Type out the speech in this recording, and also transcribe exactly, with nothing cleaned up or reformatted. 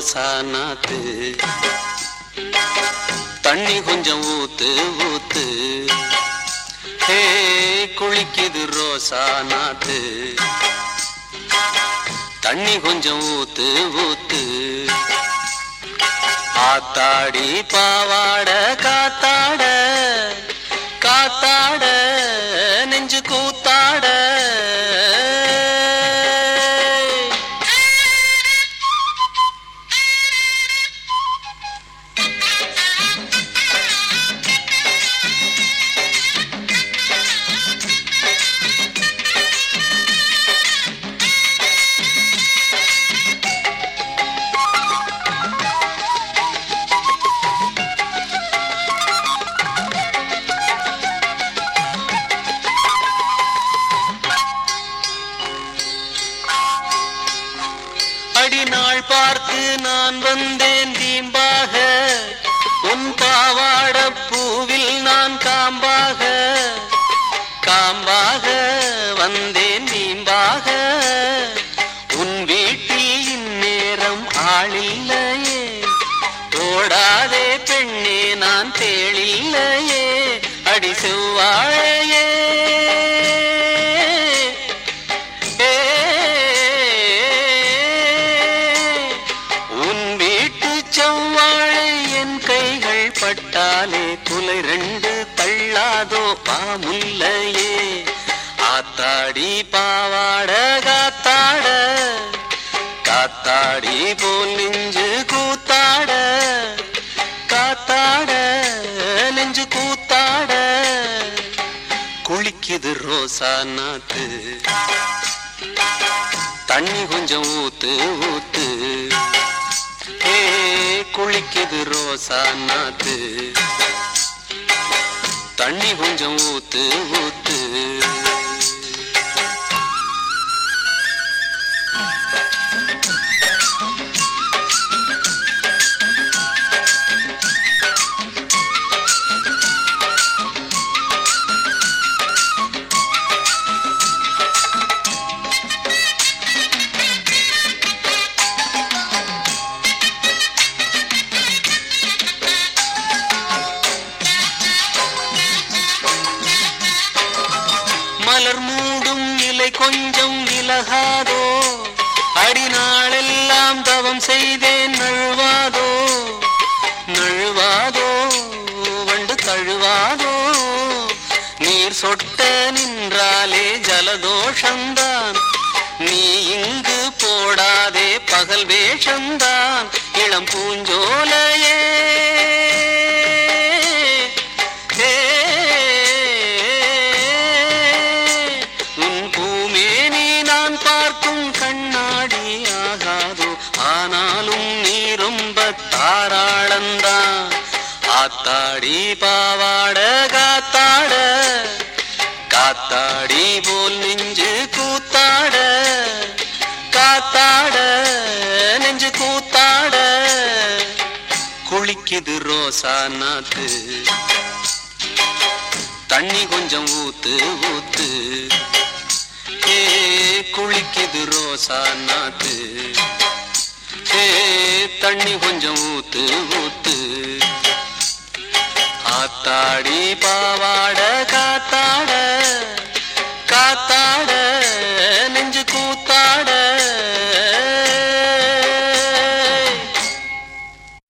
ரோசா நாத்து தண்ணி கொஞ்சம் ஊத்து ஊத்து ஹே குளிக்குது ரோசா நாத்து தண்ணி கொஞ்சம் ஊத்து ஊத்து ஆத்தாடி பாவாட காத்தாட காத்தாட நெஞ்சு கூத்தாட நாள் பார்த்து நான் வந்தேன் தீம்பாக உன் பாவாட பூவில் நான் காம்பாக காம்பாக வந்தேன் தீம்பாக உன் வீட்டில் இந்நேரம் ஆளில்லையே ஓடாதே பெண்ணே நான் தேளில்லையே அடி செவ்வாழையே பட்டாலே குலை ரெண்டு தள்ளாதோ பாமுல்லையே ஆத்தாடி பாவாட காத்தாட காத்தாடி போல் நெஞ்சு கூத்தாட காத்தாட நெஞ்சு கூத்தாட குளிக்குது ரோசா நாத்து தண்ணி கொஞ்சம் ஊத்து ஊத்து குளிக்குது ரோசா நாத்து தண்ணி கொஞ்சம் ஊத்து ஊத்து மலர் மூடும் இலை கொஞ்சம் விலகாதோ அடிநாளெல்லாம் தவம் செய்தேன் நழுவாதோ நழுவாதோ வண்டு தழுவாதோ நீர் சொட்ட நின்றாலே ஜலதோஷந்தான் நீ இங்கு போடாதே பகல் வேஷந்தான் இளம் பூஞ்சோலையே கண்ணாடி ஆகாதோ ஆனாலும் நீ ரொம்ப தாராளந்தான் ஆத்தாடி பாவாட காத்தாட காத்தாடி போல் நெஞ்சு கூத்தாட காத்தாட நெஞ்சு கூத்தாட குளிக்குது ரோசா நாத்து தண்ணி கொஞ்சம் ஊத்து ஊத்து குளிக்குது ரோசா நாத்து தண்ணி கொஞ்சம் ஊத்து ஊத்து ஆத்தாடி பாவாட காத்தாட